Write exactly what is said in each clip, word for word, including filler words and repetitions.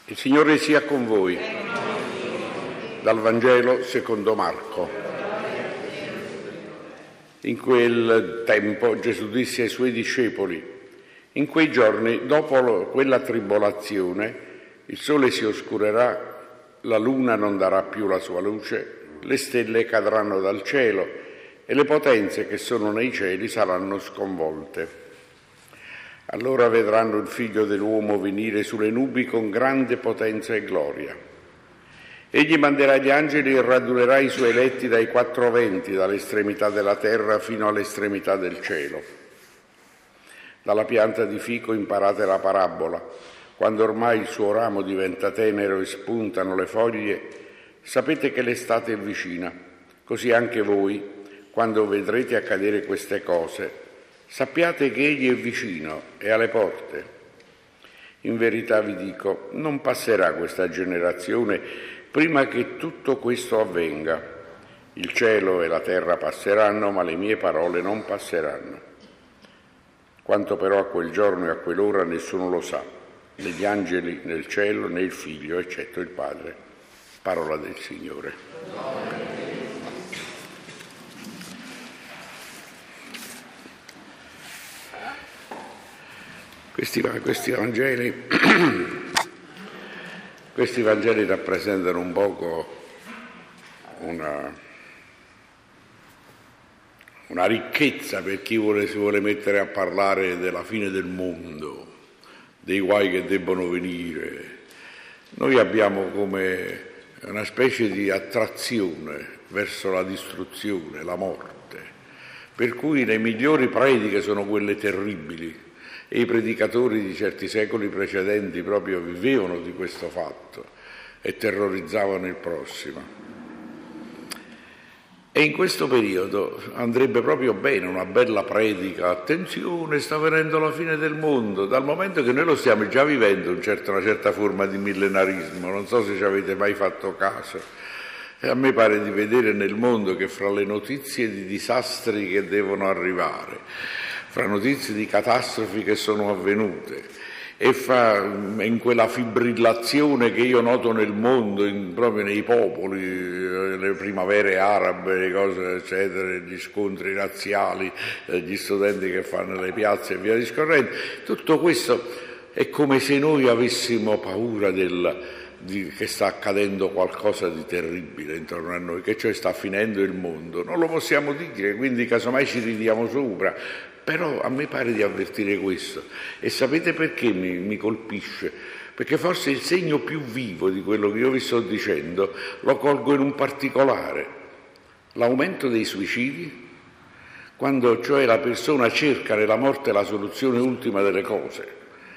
Il Signore sia con voi. Dal Vangelo secondo Marco. In quel tempo Gesù disse ai suoi discepoli: in quei giorni, dopo quella tribolazione, il sole si oscurerà, la luna non darà più la sua luce, le stelle cadranno dal cielo e le potenze che sono nei cieli saranno sconvolte. Allora vedranno il Figlio dell'uomo venire sulle nubi con grande potenza e gloria. Egli manderà gli angeli e radunerà i suoi eletti dai quattro venti, dall'estremità della terra fino all'estremità del cielo. Dalla pianta di fico imparate la parabola. Quando ormai il suo ramo diventa tenero e spuntano le foglie, sapete che l'estate è vicina. Così anche voi, quando vedrete accadere queste cose, sappiate che Egli è vicino, è alle porte. In verità vi dico, non passerà questa generazione prima che tutto questo avvenga. Il cielo e la terra passeranno, ma le mie parole non passeranno. Quanto però a quel giorno e a quell'ora nessuno lo sa, né gli angeli nel cielo né il Figlio, eccetto il Padre. Parola del Signore. Questi, questi Vangeli questi Vangeli rappresentano un poco una, una ricchezza per chi vuole, si vuole mettere a parlare della fine del mondo, dei guai che debbono venire. Noi abbiamo come una specie di attrazione verso la distruzione, la morte, per cui le migliori prediche sono quelle terribili. E i predicatori di certi secoli precedenti proprio vivevano di questo fatto e terrorizzavano il prossimo. E in questo periodo andrebbe proprio bene una bella predica: attenzione, sta venendo la fine del mondo, dal momento che noi lo stiamo già vivendo un certo, una certa forma di millenarismo. Non so se ci avete mai fatto caso. E a me pare di vedere nel mondo che fra le notizie di disastri che devono arrivare, fra notizie di catastrofi che sono avvenute e fra, in quella fibrillazione che io noto nel mondo, in, proprio nei popoli, le primavere arabe, le cose eccetera, gli scontri razziali, gli studenti che fanno le piazze e via discorrendo, tutto questo è come se noi avessimo paura del, di, che sta accadendo qualcosa di terribile intorno a noi, che cioè sta finendo il mondo. Non lo possiamo dire, quindi casomai ci ridiamo sopra. Però a me pare di avvertire questo. E sapete perché mi, mi colpisce? Perché forse il segno più vivo di quello che io vi sto dicendo lo colgo in un particolare: l'aumento dei suicidi, quando cioè la persona cerca nella morte la soluzione ultima delle cose,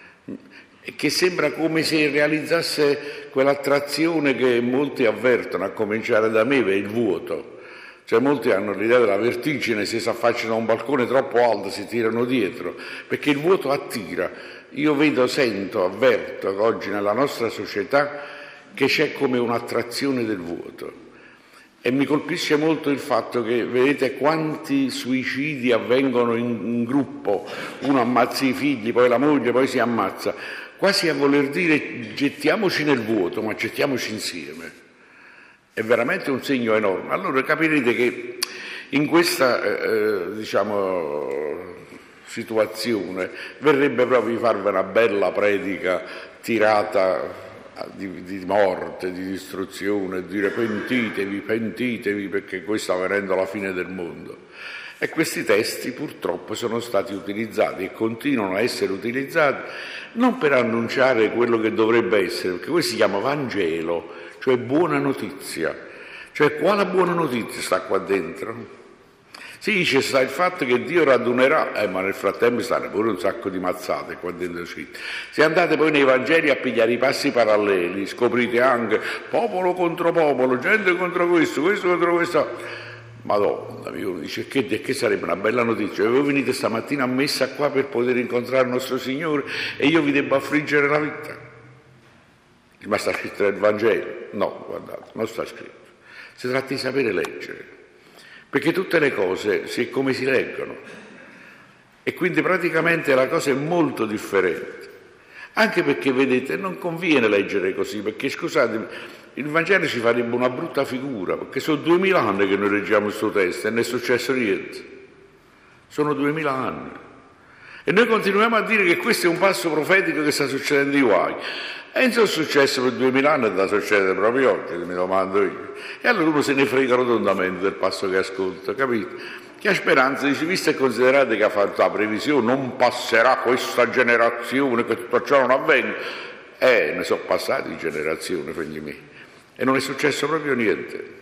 e che sembra come se realizzasse quell'attrazione che molti avvertono, a cominciare da me, è il vuoto. Cioè molti hanno l'idea della vertigine, se si affacciano a un balcone troppo alto si tirano dietro, perché il vuoto attira. Io vedo, sento, avverto che oggi nella nostra società che c'è come un'attrazione del vuoto. E mi colpisce molto il fatto che, vedete, quanti suicidi avvengono in, in gruppo, uno ammazza i figli, poi la moglie, poi si ammazza, quasi a voler dire gettiamoci nel vuoto, ma gettiamoci insieme. È veramente un segno enorme. Allora capirete che in questa eh, diciamo situazione verrebbe proprio di farvi una bella predica tirata di, di morte, di distruzione, dire pentitevi, pentitevi perché qui sta venendo la fine del mondo. E questi testi purtroppo sono stati utilizzati e continuano a essere utilizzati non per annunciare quello che dovrebbe essere, perché questo si chiama Vangelo, cioè buona notizia. Cioè quale buona notizia sta qua dentro? Si dice sta il fatto che Dio radunerà, eh, ma nel frattempo stanno pure un sacco di mazzate qua dentro scritto. Se andate poi nei Vangeli a pigliare i passi paralleli, scoprite anche popolo contro popolo, gente contro questo, questo contro questo. Madonna mia, uno dice che, che sarebbe una bella notizia. Voi venite stamattina a messa qua per poter incontrare il nostro Signore e io vi devo affliggere la vita. Ma sta scritto nel Vangelo? No, guardate, non sta scritto. Si tratta di sapere leggere, perché tutte le cose si, come si leggono, e quindi praticamente la cosa è molto differente. Anche perché, vedete, non conviene leggere così, perché, scusatemi, il Vangelo ci farebbe una brutta figura, perché sono duemila anni che noi leggiamo questo testo e non è successo niente. Sono duemila anni. E noi continuiamo a dire che questo è un passo profetico che sta succedendo ai guai. E non è successo per duemila anni, da succedere proprio oggi, mi domando io. E allora uno se ne frega rotondamente del passo che ascolta, capite? Che ha speranza, dice, visto e considerate che ha fatto la previsione, non passerà questa generazione, che tutto ciò non avvenga. Eh, ne sono passati generazioni, figli miei, e non è successo proprio niente.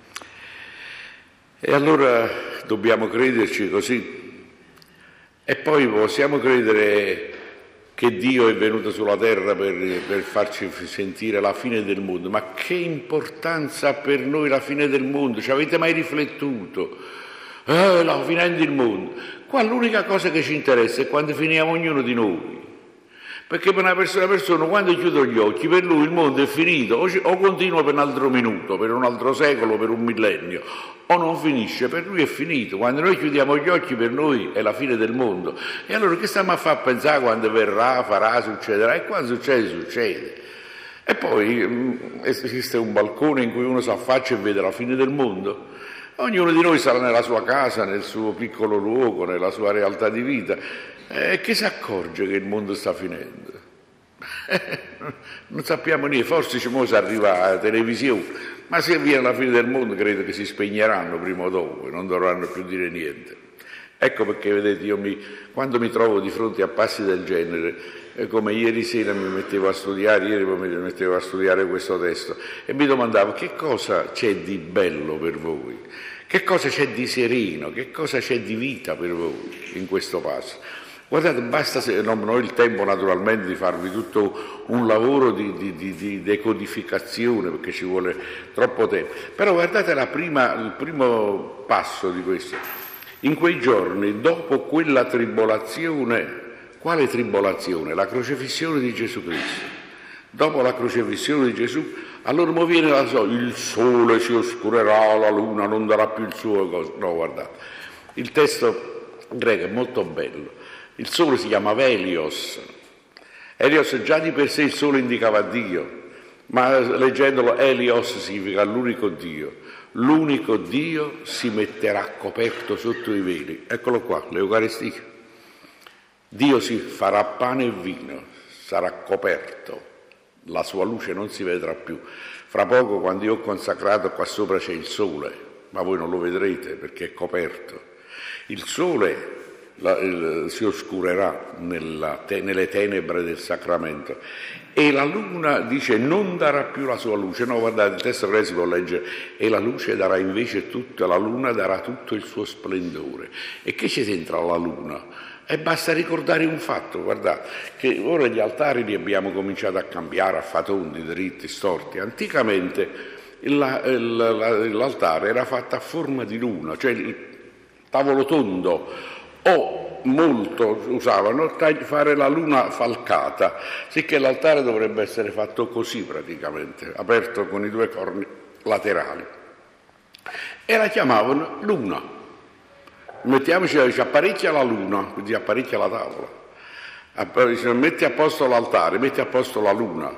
E allora dobbiamo crederci così. E poi possiamo credere che Dio è venuto sulla terra per, per farci sentire la fine del mondo. Ma che importanza ha per noi la fine del mondo? Ci avete mai riflettuto? Eh, la fine del mondo. Qua l'unica cosa che ci interessa è quando finiamo ognuno di noi. Perché per una persona, una persona quando chiude gli occhi, per lui il mondo è finito, o, o continua per un altro minuto, per un altro secolo, per un millennio, o non finisce, per lui è finito. Quando noi chiudiamo gli occhi, per noi è la fine del mondo. E allora che stiamo a far pensare quando verrà, farà, succederà? E quando succede, succede. E poi mh, esiste un balcone in cui uno si affaccia e vede la fine del mondo. Ognuno di noi sarà nella sua casa, nel suo piccolo luogo, nella sua realtà di vita. E che si accorge che il mondo sta finendo? Non sappiamo niente, forse ci si arriva alla televisione, ma se viene la fine del mondo credo che si spegneranno prima o dopo e non dovranno più dire niente. Ecco perché, vedete, io mi, quando mi trovo di fronte a passi del genere, eh, come ieri sera mi mettevo a studiare, ieri mi mettevo a studiare questo testo e mi domandavo che cosa c'è di bello per voi, che cosa c'è di sereno, che cosa c'è di vita per voi in questo passo. Guardate, basta, se, non ho il tempo naturalmente di farvi tutto un lavoro di, di, di, di decodificazione perché ci vuole troppo tempo, però guardate la prima, il primo passo di questo. In quei giorni, dopo quella tribolazione, quale tribolazione? La crocifissione di Gesù Cristo. Dopo la crocifissione di Gesù, allora mo viene la so, il sole si oscurerà, la luna non darà più il suo coso. No, guardate, il testo greco è molto bello. Il sole si chiama Helios. Helios già di per sé il sole indicava Dio, ma leggendolo Helios significa l'unico Dio. L'unico Dio si metterà coperto sotto i veli. Eccolo qua, l'Eucaristia. Dio si farà pane e vino, sarà coperto, la sua luce non si vedrà più. Fra poco, quando io ho consacrato, qua sopra c'è il sole, ma voi non lo vedrete perché è coperto. Il sole La, il, si oscurerà nella, te, nelle tenebre del sacramento e la luna, dice, non darà più la sua luce. No, guardate, il testo che si può leggere, e la luce darà invece tutto, la luna darà tutto il suo splendore. E che ci c'entra la luna? E basta ricordare un fatto, guardate, che ora gli altari li abbiamo cominciato a cambiare a fatondi, dritti, storti. Anticamente la, la, l'altare era fatto a forma di luna, cioè il tavolo tondo, o molto usavano fare la luna falcata, sicché l'altare dovrebbe essere fatto così praticamente, aperto con i due corni laterali. E la chiamavano luna. Mettiamoci, dice, apparecchia la luna, quindi apparecchia la tavola. Dice, metti a posto l'altare, metti a posto la luna.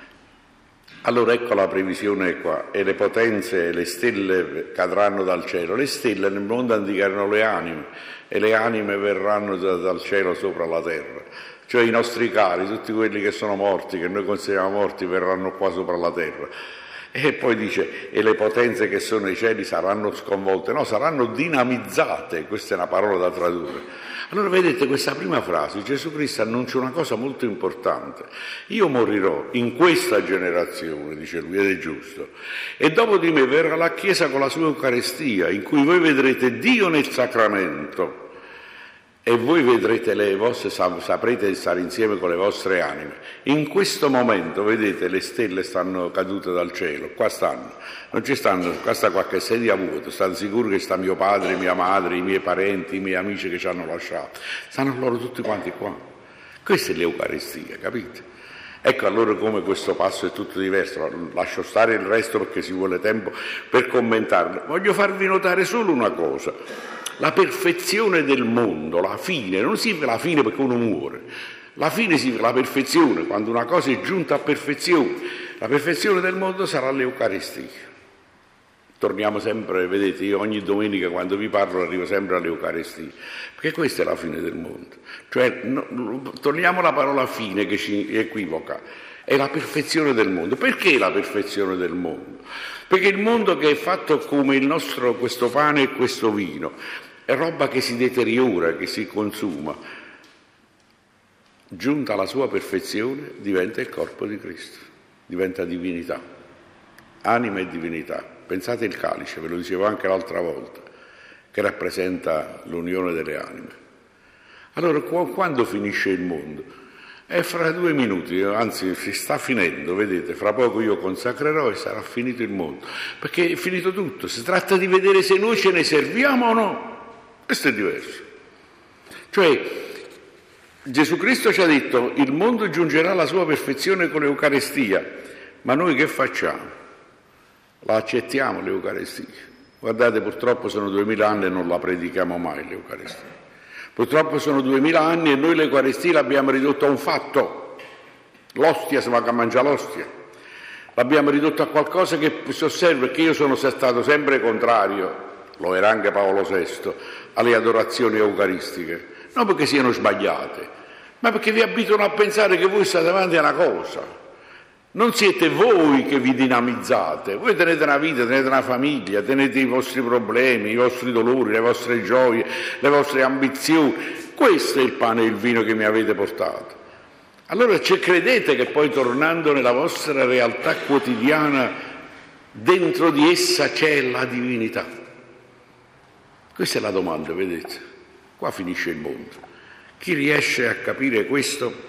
Allora ecco la previsione qua, e le potenze e le stelle cadranno dal cielo. Le stelle nel mondo antico erano le anime, e le anime verranno da, dal cielo sopra la terra. Cioè i nostri cari, tutti quelli che sono morti, che noi consideriamo morti, verranno qua sopra la terra. E poi dice, e le potenze che sono ai cieli saranno sconvolte, no, saranno dinamizzate, questa è una parola da tradurre. Allora vedete, questa prima frase, Gesù Cristo annuncia una cosa molto importante. Io morirò in questa generazione, dice lui, ed è giusto, e dopo di me verrà la Chiesa con la sua Eucaristia, in cui voi vedrete Dio nel sacramento, e voi vedrete le vostre, saprete stare insieme con le vostre anime. In questo momento, vedete, le stelle stanno cadute dal cielo, qua stanno, non ci stanno, qua sta qualche sedia vuota, stanno sicuri che sta mio padre, mia madre, i miei parenti, i miei amici che ci hanno lasciato, stanno loro tutti quanti qua. Questa è l'Eucaristia, capite? Ecco allora come questo passo è tutto diverso. Lascio stare il resto perché ci vuole tempo per commentarlo. Voglio farvi notare solo una cosa. La perfezione del mondo, la fine, non significa la fine perché uno muore, La fine significa la perfezione, quando una cosa è giunta a perfezione. La perfezione del mondo sarà l'Eucaristia. Torniamo sempre, vedete, io ogni domenica quando vi parlo arrivo sempre all'Eucaristia, perché questa è la fine del mondo. Cioè, no, togliamo la parola fine che ci equivoca, è la perfezione del mondo. Perché la perfezione del mondo? Perché il mondo che è fatto come il nostro, questo pane e questo vino, è roba che si deteriora, che si consuma. Giunta alla sua perfezione diventa il corpo di Cristo, diventa divinità, anima e divinità. Pensate il calice, ve lo dicevo anche l'altra volta, che rappresenta l'unione delle anime. Allora, quando finisce il mondo? È fra due minuti, anzi si sta finendo, vedete, fra poco io consacrerò e sarà finito il mondo, perché è finito tutto, si tratta di vedere se noi ce ne serviamo o no, questo è diverso. Cioè, Gesù Cristo ci ha detto, il mondo giungerà alla sua perfezione con l'Eucaristia, ma noi che facciamo? La accettiamo l'Eucaristia. Guardate, purtroppo sono duemila anni e non la predichiamo mai l'Eucaristia. Purtroppo sono duemila anni e noi l'Eucaristia l'abbiamo ridotta a un fatto. L'ostia, si va a mangiare l'ostia. L'abbiamo ridotta a qualcosa che si osserva, perché io sono stato sempre contrario, lo era anche Paolo sesto, alle adorazioni eucaristiche. Non perché siano sbagliate, ma perché vi abituano a pensare che voi state davanti a una cosa. Non siete voi che vi dinamizzate, voi tenete una vita, tenete una famiglia, tenete i vostri problemi, i vostri dolori, le vostre gioie, le vostre ambizioni. Questo è il pane e il vino che mi avete portato. Allora ci credete che poi tornando nella vostra realtà quotidiana, dentro di essa c'è la divinità? Questa è la domanda, vedete? Qua finisce il mondo. Chi riesce a capire questo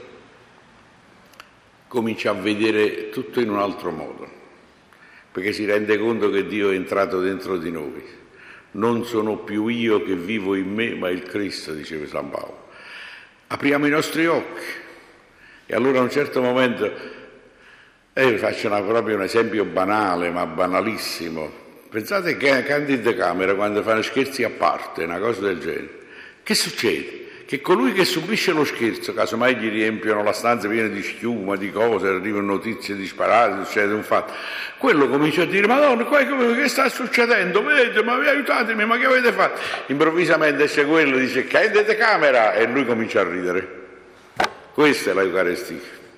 comincia a vedere tutto in un altro modo, perché si rende conto che Dio è entrato dentro di noi. Non sono più io che vivo in me, ma il Cristo, diceva San Paolo. Apriamo i nostri occhi e allora a un certo momento, eh, vi faccio una, proprio un esempio banale, ma banalissimo. Pensate che Candide Camera, quando fanno scherzi a parte, una cosa del genere, che succede? Che colui che subisce lo scherzo, casomai gli riempiono la stanza piena di schiuma, di cose, arrivano notizie disparate, succede un fatto, quello comincia a dire, Madonna, qua che sta succedendo? Vedete, ma aiutatemi, ma che avete fatto? Improvvisamente esce quello, dice, Candide Camera, e lui comincia a ridere. Questa è l'Eucaristia.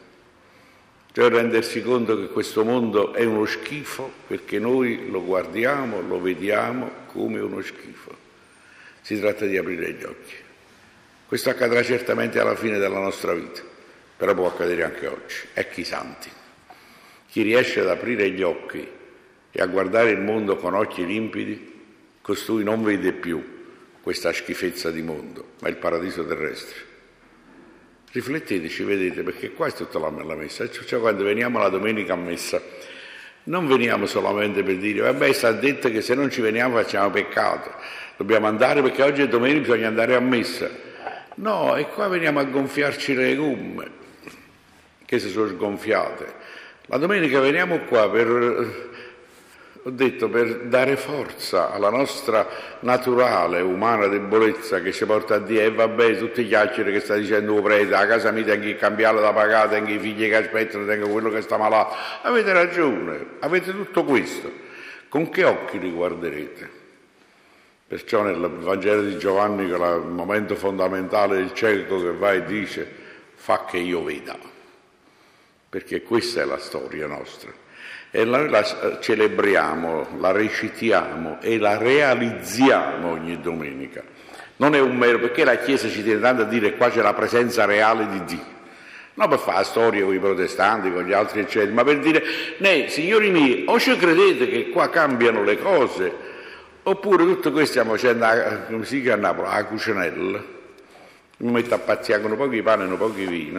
Cioè rendersi conto che questo mondo è uno schifo, perché noi lo guardiamo, lo vediamo come uno schifo. Si tratta di aprire gli occhi. Questo accadrà certamente alla fine della nostra vita, però può accadere anche oggi. Ecco i santi. Chi riesce ad aprire gli occhi e a guardare il mondo con occhi limpidi, costui non vede più questa schifezza di mondo, ma il paradiso terrestre. Rifletteteci, vedete, perché qua è tutta la messa. Cioè, quando veniamo la domenica a messa, non veniamo solamente per dire, vabbè, sta detto che se non ci veniamo facciamo peccato, dobbiamo andare perché oggi è domenica, bisogna andare a messa. No, e qua veniamo a gonfiarci le gomme, che si sono sgonfiate. La domenica veniamo qua per, ho detto, per dare forza alla nostra naturale, umana debolezza che ci porta a dire, eh, vabbè, tutti i chiacchiere che sta dicendo il prete, a casa mia tengo che cambiare da pagare, tengo i figli che aspettano, tengo quello che sta malato. Avete ragione, avete tutto questo. Con che occhi li guarderete? Perciò nel Vangelo di Giovanni, che è il momento fondamentale del cieco che va e dice, fa che io veda, perché questa è la storia nostra. E noi la celebriamo, la recitiamo e la realizziamo ogni domenica. Non è un mero, perché la Chiesa ci tiene tanto a dire qua c'è la presenza reale di Dio. Non per fare storia con i protestanti, con gli altri eccetera, ma per dire, né, signori miei, o ci credete che qua cambiano le cose, oppure tutto questo stiamo facendo, come si chiama a Napoli, a cucinella. Mi metto a pazziare con un po' di pane e un po' di vino.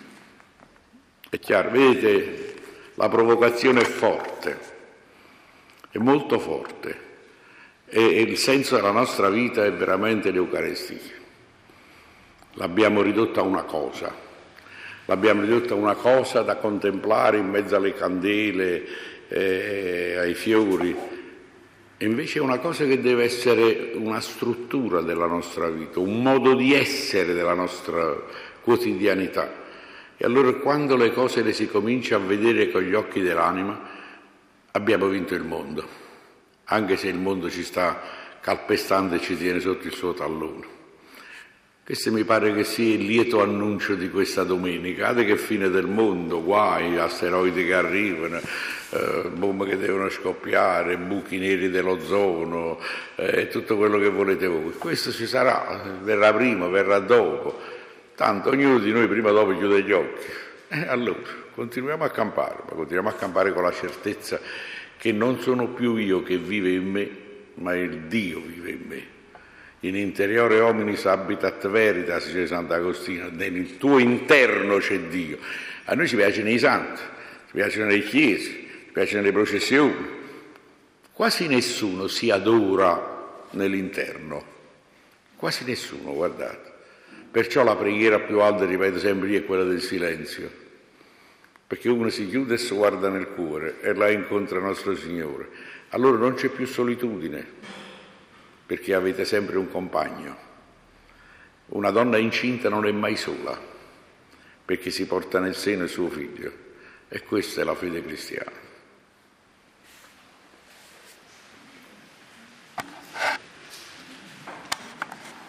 È chiaro, vedete, la provocazione è forte, è molto forte, e, e il senso della nostra vita è veramente l'Eucaristia. L'abbiamo ridotta a una cosa, l'abbiamo ridotta a una cosa da contemplare in mezzo alle candele, eh, ai fiori. Invece è una cosa che deve essere una struttura della nostra vita, un modo di essere della nostra quotidianità. E allora quando le cose le si comincia a vedere con gli occhi dell'anima, abbiamo vinto il mondo, anche se il mondo ci sta calpestando e ci tiene sotto il suo tallone. Questo mi pare che sia il lieto annuncio di questa domenica. Guardate che fine del mondo, guai, asteroidi che arrivano, eh, bombe che devono scoppiare, buchi neri dell'ozono, eh, tutto quello che volete voi. Questo ci sarà, verrà prima, verrà dopo. Tanto ognuno di noi prima o dopo chiude gli occhi. Eh, allora, continuiamo a campare, ma continuiamo a campare con la certezza che non sono più io che vive in me, ma il Dio vive in me. In interiore hominis habitat veritas, dice Sant'Agostino, nel tuo interno c'è Dio. A noi ci piacciono i santi, ci piacciono le chiese, ci piacciono le processioni. Quasi nessuno si adora nell'interno, quasi nessuno, guardate. Perciò la preghiera più alta, ripeto sempre io, è quella del silenzio, perché uno si chiude e si guarda nel cuore e là incontra nostro Signore. Allora non c'è più solitudine, perché avete sempre un compagno. Una donna incinta non è mai sola, perché si porta nel seno il suo figlio, e questa è la fede cristiana.